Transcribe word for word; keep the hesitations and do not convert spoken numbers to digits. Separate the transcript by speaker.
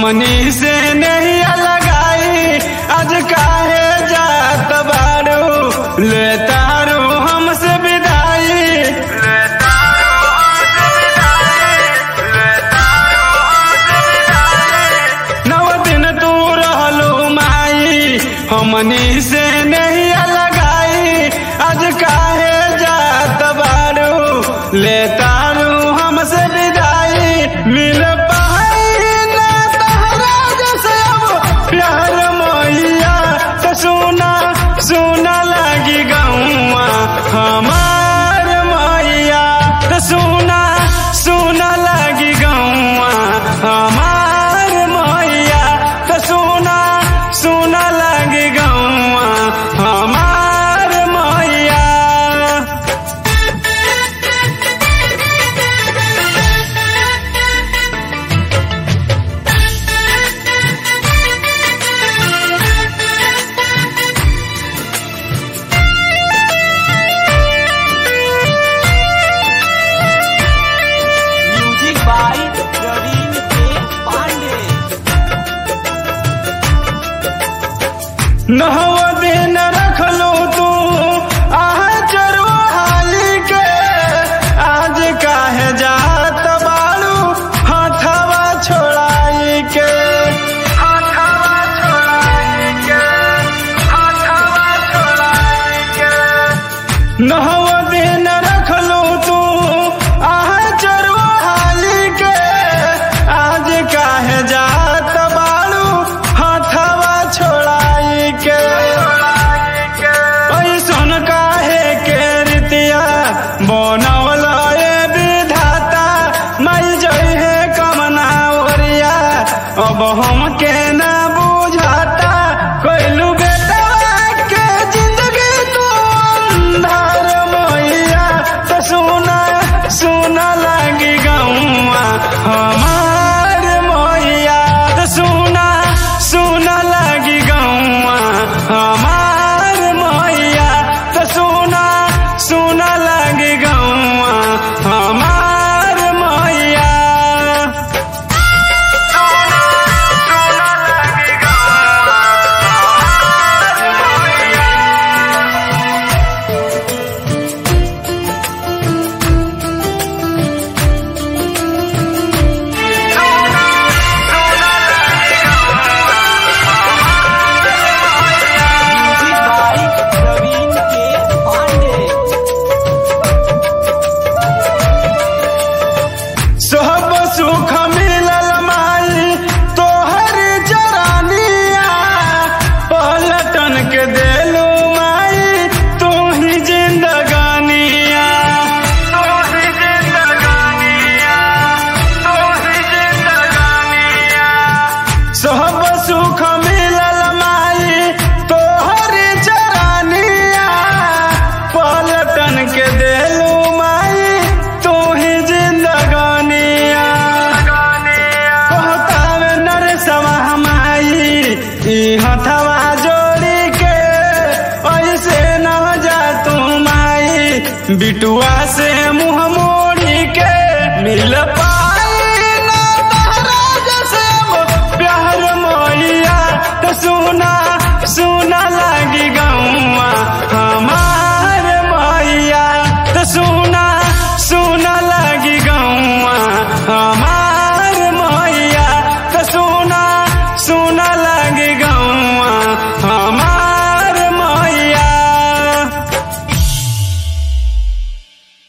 Speaker 1: हमनी से नहीं लगाई आज काहे जात बारू ले तारू हमसे विदाई ले तारू हमसे विदाई ले तारू हमसे विदाई नौ दिन तू रहलू माई हमनी से नहीं लगाई आज काहे जात बारू ले तारू हमसे विदाई मिल प्यार मैया तो सुना सुना लगी गौआ हमार मैया तो सुना सुना लगी गौआ हमार मैया तो सुना सुना लगी गौआ हमार मैया। नौ दिन रखलू तू आह चरवाली के आज काहे जात बाड़ू हथवा छोड़ाई के हथवा छोड़ाई के हथवा छोड़ाई के नौ दिन रखलू तू आह चरवाली के आज काहे जात बाड़ू हथवा छोड़ाई के ऐसन काहे के रीतिया बनवल विधाता मई जई है कमना ओरिया अब हमके ना बुझाता कोइलू बेटा के जिंदगी तू अंधार मैया तो सुना सुना लगी गौआ हमार मैया तो सुना सुना लगी गौआ हमार मैया तो सुना सुना लगी गौआ हमार मैया सुना सुना लगी गौआ हमार मैया। सब सुख मिलल माई तोहर जरानिया पलटन के देलू माई तू ही जिंदगानिया तू ही जिंदगानिया तू ही जिंदगानिया सब सुख मिलल माई तोहर जरानिया पलटन के देलू माई तू ही जिंदगानिया कहतावे नरसवा माई ई हथवा जोड़ी के ऐसे न जा तू माई बिटुआ से